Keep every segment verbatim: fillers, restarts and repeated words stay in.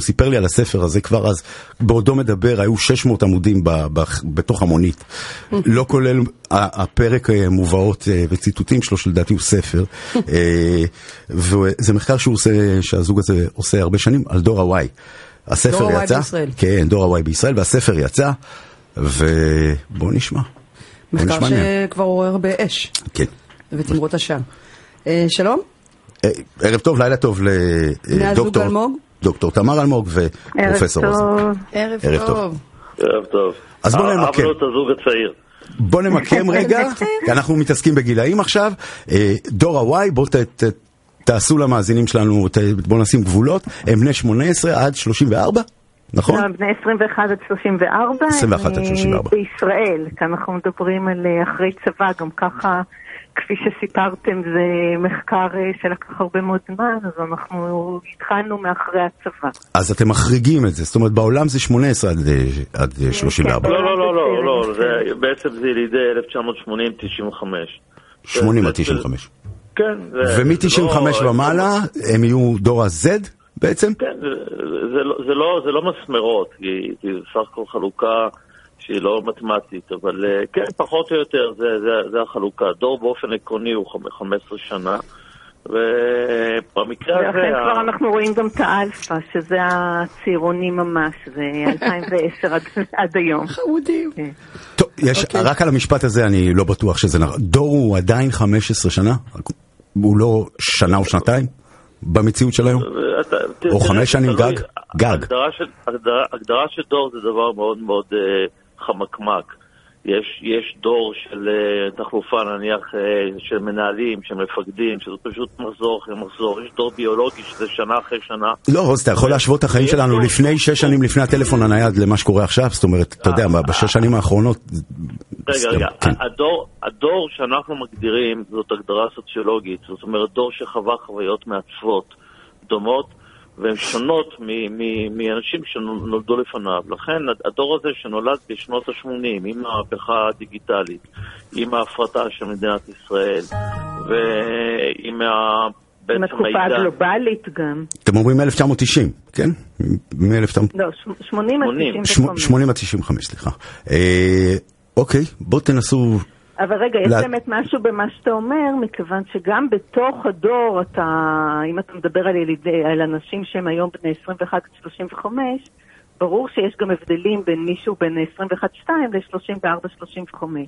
סיפר לי על הספר הזה כבר אז, בעודו מדבר, היו שש מאות עמודים ב, ב, בתוך המונית. לא כולל הפרק מובאות וציטוטים שלו, שלדעתי הוא ספר. וזה מחקר שהוא עושה, שהזוג הזה עושה הרבה שנים, על דור הוואי. הספר דור יצא. הוואי בישראל. כן, דור הוואי בישראל, והספר יצא, ובואו נשמע. מחקר שכבר עורר באש. כן. ותמרות השם. שלום? ערב טוב, לילה טוב לדוקטור דוקטור תמר אלמוג ופרופסור רוזן. ערב טוב. ערב טוב. אז בואו נמקם. אהבנו את הזוג הצעיר. בואו נמקם רגע, כי אנחנו מתעסקים בגילאים עכשיו. דור הוואי, בואו תעשו למאזינים שלנו, בואו נשים גבולות. הם בני שמונה עשרה עד שלושים וארבע? נכון? בני עשרים ואחת עד שלושים וארבע. עשרים ואחת עד שלושים וארבע. בישראל, כאן אנחנו מדברים על אחרי צבא, גם ככה, כפי שסיפרתם, זה מחקר שלקח הרבה מאוד זמן, אז אנחנו התחלנו מאחרי הצבא. אז אתם מחריגים את זה, זאת אומרת, בעולם זה שמונה עשרה עד שלושים וארבע. לא, לא, לא, לא, לא, בעצם זה ילידי אלף תשע מאות שמונים עד תשעים וחמש. שמונים עד תשעים וחמש. כן. ומ-תשעים וחמש ומעלה, הם יהיו דור ה-Z בעצם? כן, זה לא מסמרות, כי זה סך הכל חלוקה שהיא לא מתמטית, אבל כן, פחות או יותר, זה החלוקה. דור באופן עקרוני הוא חמש עשרה שנה, ובמקרה הזה... ואכן כבר אנחנו רואים גם את האלפא, שזה הצעירוני ממש, זה אלפיים ועשר עד היום. חמודים. טוב, רק על המשפט הזה אני לא בטוח שזה נכון. דור הוא עדיין חמש עשרה שנה? הוא לא שנה או שנתיים? במציאות של היום? או חמש שנים גג? גג. הגדרה של דור זה דבר מאוד מאוד חמקמק. יש דור של תחלופה, נניח, של מנהלים, של מפקדים, שזה פשוט מחזור אחרי מחזור. יש דור ביולוגי שזה שנה אחרי שנה. לא, אז אתה יכול להשוות את החיים שלנו לפני שש שנים לפני הטלפון הנייד למה שקורה עכשיו? זאת אומרת, אתה יודע, בשש שנים האחרונות... רגע, רגע, הדור שאנחנו מגדירים זאת הגדרה סוציולוגית, זאת אומרת, דור שחווה חוויות מעצבות דומות, והן שונות מאנשים שנולדו לפניו. לכן הדור הזה שנולד בשנות ה-שמונים, עם המהפכה הדיגיטלית, עם ההפרטה של מדינת ישראל, ועם ה... עם התקופה הגלובלית גם. אתם אומרים אלף תשע מאות תשעים, כן? לא, שמונים עד תשעים וחמש. שמונים עד תשעים וחמש, סליחה. אוקיי, בואו תנסו... אבל רגע, יש באמת משהו במה שאתה אומר, מכיוון שגם בתוך הדור, אתה, אם אתה מדבר על ילידי, על אנשים שהם היום בני עשרים ואחת עד שלושים וחמש, ברור שיש גם הבדלים בין מישהו בין עשרים ואחת שתיים ל-שלושים וארבע שלושים וחמש.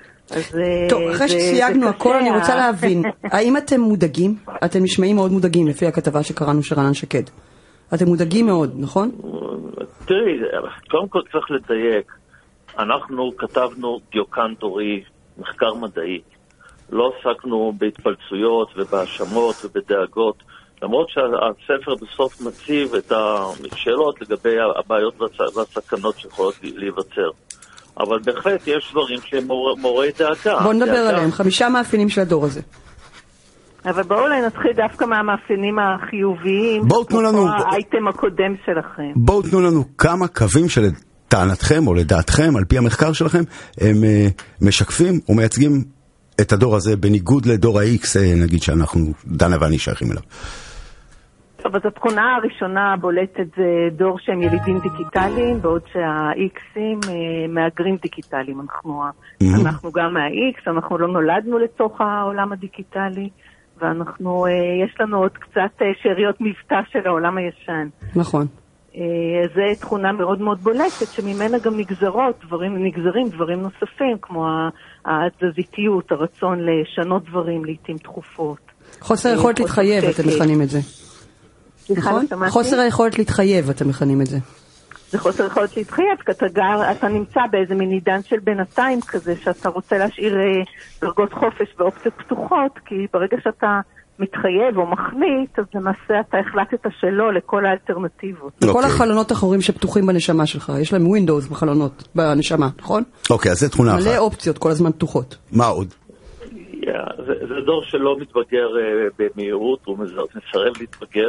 טוב, אחרי שסייגנו הכל, אני רוצה להבין, האם אתם מודאגים? אתם נשמעים מאוד מודאגים לפי הכתבה שקראנו של רענן שקד. אתם מודאגים מאוד, נכון? תראי, קודם כל צריך לדייק. אנחנו כתבנו דיוקן דורי, מחקר מדעי. לא עסקנו בהתפלצויות ובהאשמות ובדאגות, למרות שהספר בסוף מציב את השאלות לגבי הבעיות והסכנות שיכולות להיווצר. אבל בהחלט יש דברים שהם מעוררי דאגה. בואו נדבר עליהם, חמישה מאפיינים של הדור הזה. אבל בואו אולי נתחיל דווקא מהמאפיינים החיוביים. בואו תנו לנו... האייטם הקודם שלכם. בואו תנו לנו כמה קווים של טענתכם או לדעתכם, על פי המחקר שלכם, הם משקפים או מייצגים את הדור הזה בניגוד לדור ה-X, נגיד שאנחנו, דנה ואני שייכים אליו. טוב, אז התכונה הראשונה בולטת זה דור שהם ילידים דיגיטליים, בעוד שה-X'ים מאגרים דיגיטליים. אנחנו, mm-hmm. אנחנו גם מה-X, אנחנו לא נולדנו לתוך העולם הדיגיטלי, ואנחנו, יש לנו עוד קצת שאריות מבטא של העולם הישן. נכון. זה תכונה מאוד מאוד בולטת, שממנה גם נגזרות, דברים, נגזרים דברים נוספים, כמו התזזיתיות, הרצון לשנות דברים, לעתים תחופות. חוסר יכולת להתחייב, אתם מכנים את זה. נכון? חוסר היכולת להתחייב, אתם מכנים את זה. זה חוסר יכולת להתחייב, כי אתה, גר, אתה נמצא באיזה מין עידן של בינתיים כזה, שאתה רוצה להשאיר דרגות חופש ואופציות פתוחות, כי ברגע שאתה מתחייב או מחליט, אז למעשה אתה החלטת שלא לכל האלטרנטיבות. לכל החלונות האחורים שפתוחים בנשמה שלך, יש להם ווינדוס בחלונות, בנשמה, נכון? אוקיי, אז זה תכונה אחת. מלא אופציות, כל הזמן פתוחות. מה עוד? זה דור שלא מתבגר במהירות, הוא מסרב להתבגר.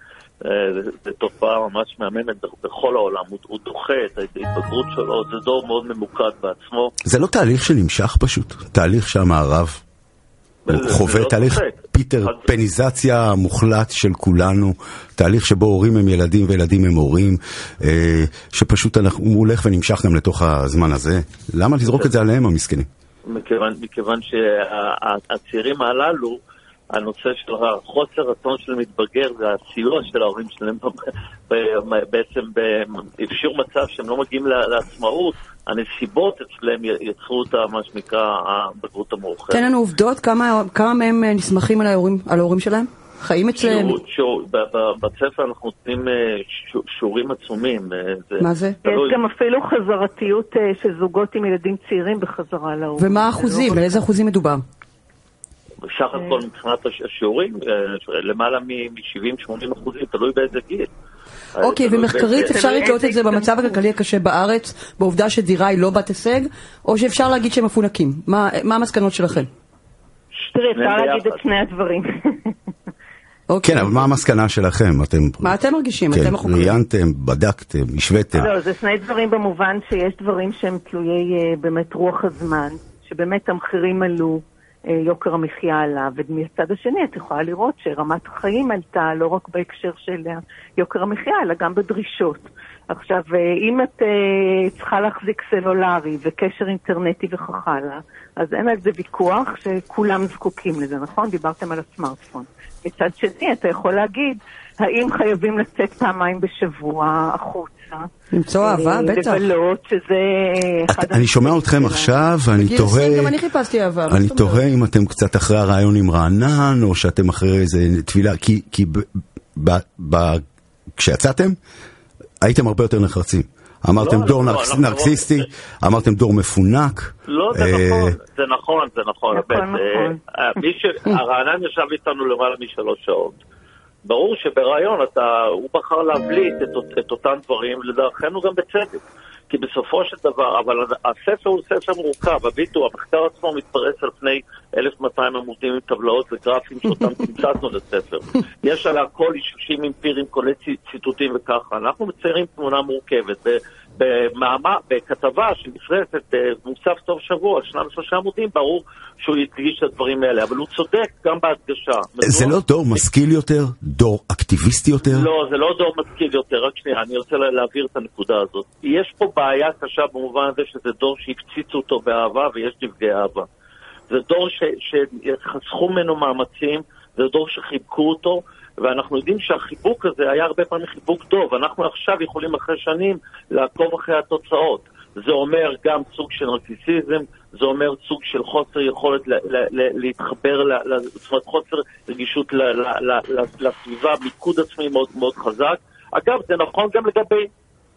זה תופעה ממש מאמנת בכל העולם, הוא דוחה את ההתבגרות שלו, זה דור מאוד ממוקד בעצמו. זה לא תהליך שנמשך פשוט, תהליך שהמערב חווה תהליך, פיטר פניזציה מוחלט של כולנו, תהליך שבו הורים הם ילדים וילדים הם הורים, שפשוט הוא הולך ונמשך גם לתוך הזמן הזה. למה לזרוק את זה עליהם המסכנים? מכיוון, מכיוון שהצעירים הללו, הנושא של החוסר רצון שלהם מתבגר והסיוע של ההורים שלהם בעצם אפשיר מצב שהם לא מגיעים לעצמאות, הנסיבות אצלם יצרו אותה מה שנקרא הבגרות המאוחרת. תן לנו עובדות, כמה, כמה מהם נסמכים על ההורים, על ההורים שלהם? חיים אצלם? בבית ספר אנחנו נותנים שיעורים עצומים. מה זה? יש גם אפילו חזרתיות של זוגות עם ילדים צעירים בחזרה להורים. ומה האחוזים? באיזה אחוזים מדובר? בסך הכל מבחינת השיעורים, למעלה מ-שבעים שמונים אחוזים, תלוי באיזה גיל. אוקיי, ומחקרית אפשר לתלות את זה במצב הכלכלי הקשה בארץ, בעובדה שדירה היא לא בת הישג, או שאפשר להגיד שהם מפונקים? מה המסקנות שלכם? תראה, אפשר להגיד את שני הדברים. כן, אבל מה המסקנה שלכם? מה אתם מרגישים? אתם החוקרים? ראיינתם, בדקתם, השוויתם. לא, זה שני דברים במובן שיש דברים שהם תלויי באמת רוח הזמן, שבאמת המחירים עלו, יוקר המחיה עלה, ומצד השני את יכולה לראות שרמת החיים עלתה לא רק בהקשר של יוקר המחיה, אלא גם בדרישות. עכשיו, אם את צריכה להחזיק סלולרי וקשר אינטרנטי וכך הלאה, אז אין על זה ויכוח שכולם זקוקים לזה, נכון? דיברתם על הסמארטפון. מצד שני, אתה יכול להגיד, האם חייבים לצאת פעמיים בשבוע החוצה? למצוא אהבה, בטח. לבלות, שזה... אני שומע אתכם עכשיו, ואני תוהה... גם אני חיפשתי אהבה. אני תוהה אם אתם קצת אחרי הרעיון עם רענן, או שאתם אחרי איזה תפילה, כי כשיצאתם, הייתם הרבה יותר נחרצים. אמרתם דור נרקסיסטי, אמרתם דור מפונק. לא, זה נכון, זה נכון, זה נכון. הרענן ישב איתנו למעלה משלוש שעות. ברור שברעיון הוא בחר להבליט את אותם דברים, לדרכנו גם בצדק. כי בסופו של דבר, אבל הספר הוא ספר מורכב, הביטו, המחקר עצמו מתפרס על פני אלף ומאתיים עמודים עם טבלאות וגרפים שאותם תמצאנו לספר. יש עליה כל אישושים אמפיריים, כולל ציטוטים וככה. אנחנו מציירים תמונה מורכבת. במאמר, בכתבה שנפרסת במוסף סוף שבוע, על שניים ושלושה עמודים, ברור שהוא ידגיש את הדברים האלה, אבל הוא צודק גם בהדגשה. זה לא דור משכיל יותר? דור אקטיביסטי יותר? לא, זה לא דור משכיל יותר, רק שנייה, אני רוצה להעביר את הנקודה הזאת. יש פה בעיה קשה במובן הזה שזה דור שהפציצו אותו באהבה ויש נפגעי אהבה. זה דור שחסכו ממנו מאמצים, זה דור שחיבקו אותו, ואנחנו יודעים שהחיבוק הזה היה הרבה פעמים חיבוק טוב. אנחנו עכשיו יכולים אחרי שנים לעקוב אחרי התוצאות. זה אומר גם סוג של נרקיסיזם, זה אומר סוג של חוסר יכולת לה, לה, לה, להתחבר, לה, לה, זאת אומרת חוסר רגישות לה, לה, לה, לה, לסביבה, מיקוד עצמי מאוד מאוד חזק. אגב, זה נכון גם לגבי...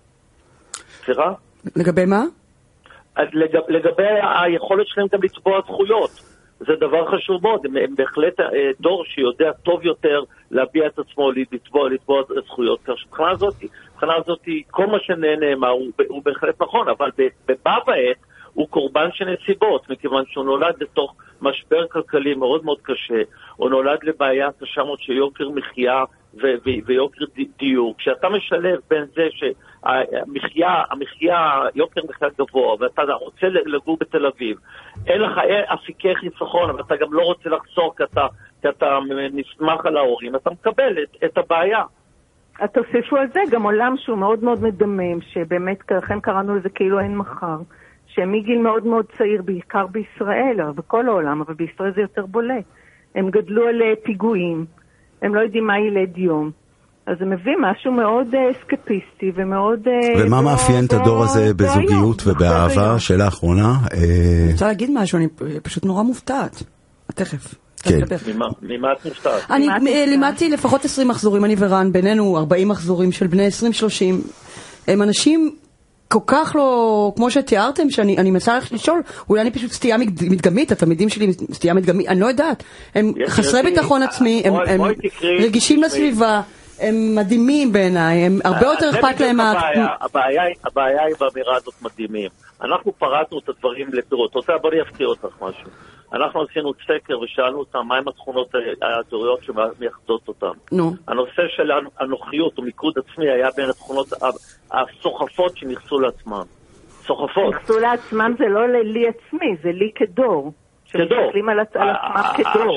סליחה? לגבי מה? לג, לגבי היכולת שלהם גם לצבוע זכויות. זה דבר חשוב מאוד, הם, הם בהחלט דור שיודע טוב יותר להביע את עצמו, לתבוע, לתבוע זכויות. מבחינה הזאת, מבחינה הזאת, כל מה שנאמר הוא, הוא בהחלט נכון, אבל בבא ועת הוא קורבן של נסיבות, מכיוון שהוא נולד לתוך משבר כלכלי מאוד מאוד קשה, הוא נולד לבעיה קשה מאוד של יוקר מחיה ו- ו- ויוקר דיור. כשאתה משלב בין זה שהמחיה, המחיה, יוקר מחיה גבוה, ואתה רוצה לגור בתל אביב, אין לך אפיקי חיסכון, אבל אתה גם לא רוצה לחסוך כי אתה, כי אתה נשמח על ההורים, אתה מקבל את, את הבעיה. אז תוסיפו על זה גם עולם שהוא מאוד מאוד מדמם, שבאמת לכן קראנו לזה כאילו אין מחר, שמגיל מאוד מאוד צעיר, בעיקר בישראל, אבל בכל העולם, אבל בישראל זה יותר בולט. הם גדלו על פיגועים, הם לא יודעים מה ילד יום. אז זה מביא משהו מאוד סקפיסטי ומאוד... ומה מאפיין את הדור הזה בזוגיות ובאהבה? שאלה אחרונה. אני רוצה להגיד משהו, אני פשוט נורא מופתעת. תכף. כן. ממה את מופתעת? אני לימדתי לפחות עשרים מחזורים, אני ורן, בינינו ארבעים מחזורים של בני עשרים שלושים. הם אנשים כל כך לא, כמו שתיארתם, שאני מנסה ללכת לשאול, אולי אני פשוט סטייה מדגמית, התלמידים שלי סטייה מדגמית, אני לא יודעת. הם חסרי ביטחון עצמי, הם רגישים לסביבה, הם מדהימים בעיניי, הם הרבה יותר אכפת להם... הבעיה היא באמירה הזאת מדהימים. אנחנו פרטנו את הדברים לפירות. בוא אני אפתיע אותך משהו. אנחנו עשינו סקר ושאלנו אותם מהם התכונות האזוריות שמייחדות אותם. נו. הנושא של הנוחיות ומיקוד עצמי היה בין התכונות הסוחפות שנכסו לעצמם. סוחפות. נכסו לעצמם זה לא לי עצמי, זה לי כדור. כדור. שמסתכלים על עצמם כדור. עכשיו,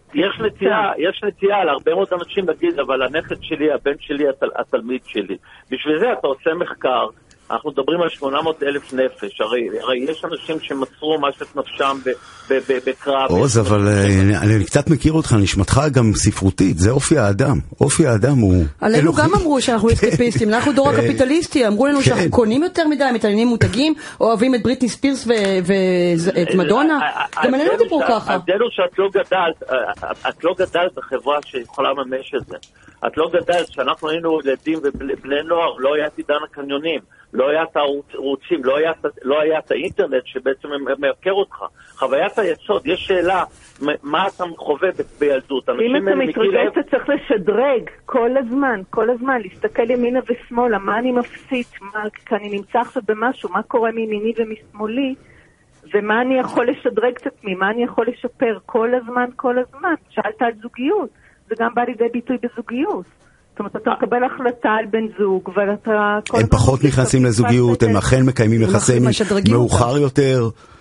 יש נטייה, יש נטייה להרבה מאוד אנשים להגיד, אבל הנכד שלי, הבן שלי, התל, התלמיד שלי. בשביל זה אתה עושה מחקר, אנחנו מדברים על שמונה מאות אלף נפש, הרי, הרי יש אנשים שמסרו משהו את נפשם בקרב. עוז, אבל אני, אני קצת מכיר אותך, נשמתך גם ספרותית, זה אופי האדם. אופי האדם הוא... עלינו גם אמרו שאנחנו אסקפיסטים, אנחנו דור הקפיטליסטי, אמרו לנו שאנחנו קונים יותר מדי, מתעניינים מותגים, אוהבים את בריטני ספירס ואת מדונה, גם עלינו דיברו ככה. ההבדל הוא שאת לא גדלת, את לא גדלת בחברה שיכולה לממש את זה. את לא גדלת, שאנחנו היינו ילדים ובני נוער, לא היה את עידן הקניונים, לא היה את הערוצים, לא היה, לא היה את האינטרנט שבעצם מעקר אותך. חוויית היסוד, יש שאלה, מה אתה חווה בילדות? אם אתה מתרגש, אתה צריך לשדרג כל הזמן, כל הזמן, להסתכל ימינה ושמאלה, מה אני מפסיד, מה, כי אני נמצא עכשיו במשהו, מה קורה מימיני ומשמאלי, ומה אני יכול לשדרג את עצמי, מה אני יכול לשפר כל הזמן, כל הזמן. שאלת על זוגיות, זה גם בא לידי ביטוי בזוגיות. זאת אומרת, אתה מקבל החלטה על בן זוג, ואתה... הם פחות נכנסים לזוגיות, הם אכן מקיימים יחסים מאוחר יותר.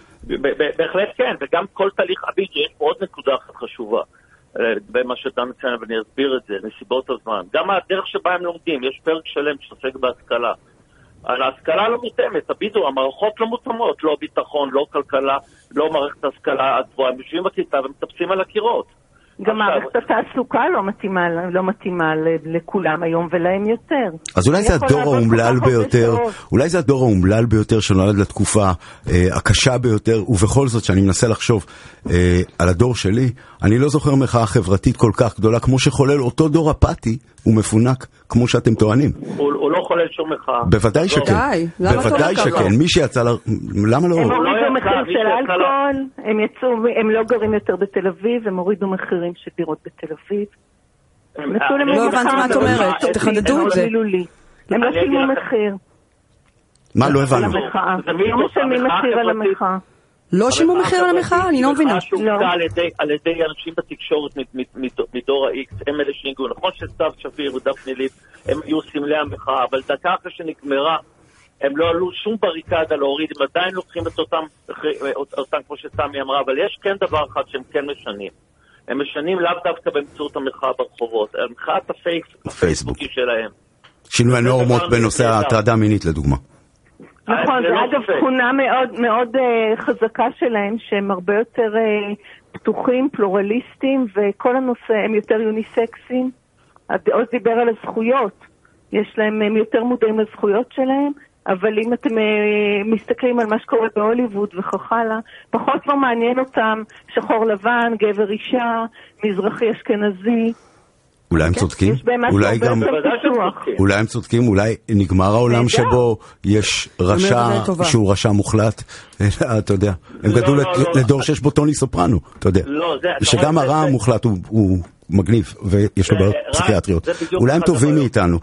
בהחלט כן, וגם כל תהליך אביג' יש פה עוד נקודה אחת חשובה, במה שאתה מציין, ואני אסביר את זה, נסיבות הזמן. גם הדרך שבה הם לומדים, יש פרק שלם שעוסק בהשכלה. על ההשכלה לא מותאמת, הביטו, המערכות לא מותאמות, לא ביטחון, לא כלכלה, לא מערכת השכלה הגבוהה, הם יושבים בכיתה ומטפסים על הקירות. גם מערכת התעסוקה לא מתאימה, לא מתאימה לכולם היום ולהם יותר. אז אולי זה הדור האומלל ביותר, אולי זה הדור האומלל ביותר שנולד לתקופה אה, הקשה ביותר, ובכל זאת שאני מנסה לחשוב אה, על הדור שלי, אני לא זוכר מחאה חברתית כל כך גדולה כמו שחולל אותו דור אפאתי ומפונק כמו שאתם טוענים. הוא, הוא לא חולל שום מחאה. בוודאי שכן. די, למה בוודאי שכן. מי שיצא ל... למה לא? הם הורידו מחיר של אלכוהול, הם יצאו, הם לא גרים יותר בתל אביב, הם הורידו מחירים של דירות בתל אביב. לא הבנתי מה את אומרת, תחדדו את זה. הם לא שילמו מחיר. מה לא הבנו? לא משלמים מחיר על המחאה. לא שילמו מחיר על המחאה? אני לא מבינה. על ידי אנשים בתקשורת מדור ה-X, הם אלה שהגיעו. נכון שסתיו שפיר ודפני ליף, הם היו סמלי המחאה, אבל דקה אחרי שנגמרה, הם לא עלו שום בריקדה להוריד, הם עדיין לוקחים את אותם, אותם כמו שסמי אמרה, אבל יש כן דבר אחד שהם כן משנים. הם משנים לאו דווקא באמצעות המחאה ברחובות, המחאת הפייסבוקי שלהם. שינוי הנורמות בנושא ההטרדה מינית לדוגמה. נכון, זה אגב תכונה מאוד מאוד חזקה שלהם, שהם הרבה יותר פתוחים, פלורליסטים, וכל הנושא הם יותר יוניסקסים. עוז דיבר על הזכויות, יש להם, הם יותר מודעים לזכויות שלהם, אבל אם אתם מסתכלים על מה שקורה בהוליווד וכך הלאה, פחות לא מעניין אותם שחור לבן, גבר אישה, מזרחי אשכנזי. אולי הם צודקים, אולי גם, אולי הם צודקים, אולי נגמר העולם שבו יש רשע שהוא רשע מוחלט, אתה יודע, הם גדלו לדור שיש בו טוני סופרנו, אתה יודע, שגם הרע המוחלט הוא מגניב ויש לו בעיות פסיכיאטריות, אולי הם טובים מאיתנו.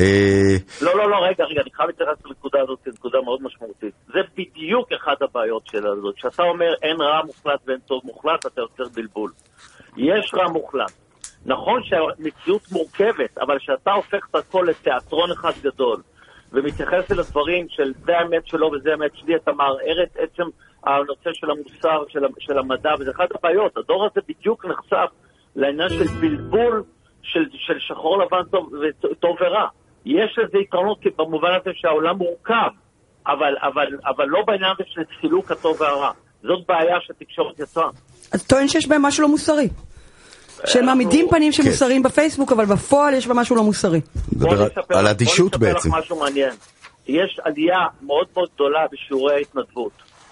לא, לא, לא, רגע, רגע, אני חייב להתייחס לנקודה הזאת, זו נקודה מאוד משמעותית, זה בדיוק אחד הבעיות של הזאת, שאתה אומר אין רע מוחלט ואין טוב מוחלט, אתה יוצר בלבול, יש רע מוחלט. נכון שהמציאות מורכבת, אבל שאתה הופך את הכל לתיאטרון אחד גדול, ומתייחס אל הדברים של זה האמת שלו וזה האמת שלי, אתה מערער את עצם הנושא של המוסר, של, של המדע, וזה אחד הבעיות. הדור הזה בדיוק נחשף לעניין של בלבול של, של שחור לבן טוב, טוב ורע. יש לזה יתרונות במובן הזה שהעולם מורכב, אבל, אבל, אבל לא בעניין הזה של סילוק הטוב והרע. זאת בעיה שהתקשורת יצרה. אז טוען שיש בהם משהו לא מוסרי. שהם מעמידים פנים שמוסריים בפייסבוק, אבל בפועל יש בה משהו לא מוסרי. על אדישות בעצם. בוא נספר לך משהו מעניין. יש עלייה מאוד מאוד גדולה בשיעורי ההתנדבות.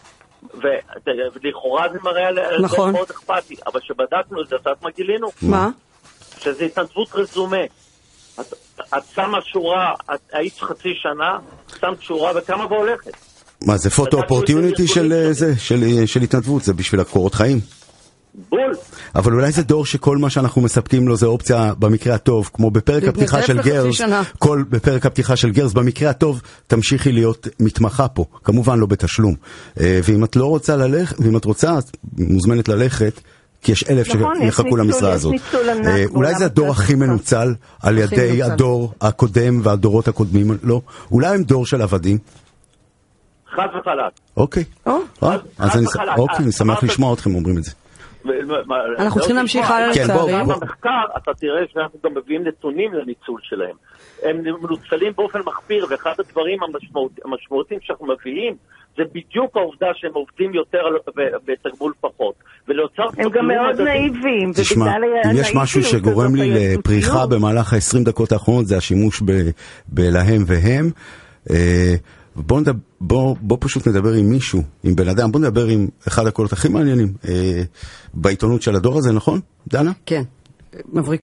ולכאורה זה מראה על זה מאוד אכפתי. אבל שבדקנו את זה, את מה גילינו? מה? שזה התנדבות רזומה. את שמה שורה, את היית חצי שנה, שמת שורה וכמה והולכת. מה, זה פוטו אופורטיוניטי של התנדבות? זה בשביל הקורות חיים? בול. אבל אולי זה דור שכל מה שאנחנו מספקים לו זה אופציה במקרה הטוב, כמו בפרק הפתיחה של גרס, כל בפרק הפתיחה של גרס, במקרה הטוב תמשיכי להיות מתמחה פה, כמובן לא בתשלום. ואם את לא רוצה ללכת, ואם את רוצה, מוזמנת ללכת, כי יש אלף שיחכו למשרה הזאת. אולי זה הדור הכי מנוצל על ידי הדור הקודם והדורות הקודמים, לא? אולי הם דור של עבדים? חד וחלק. אוקיי. אז אני שמח לשמוע אתכם אומרים את זה. אנחנו צריכים להמשיך הלאה לצערי. במחקר אתה תראה שאנחנו גם מביאים נתונים לניצול שלהם. הם מנוצלים באופן מחפיר, ואחד הדברים המשמעותיים שאנחנו מביאים זה בדיוק העובדה שהם עובדים יותר בתגמול פחות. הם גם מאוד נאיבים. תשמע, אם יש משהו שגורם לי לפריחה במהלך ה-עשרים דקות האחרונות, זה השימוש בלהם והם. בוא, נדבר, בוא, בוא פשוט נדבר עם מישהו, עם בן אדם, בוא נדבר עם אחד הקולות הכי מעניינים בעיתונות של הדור הזה, נכון, דנה? כן, מבריק.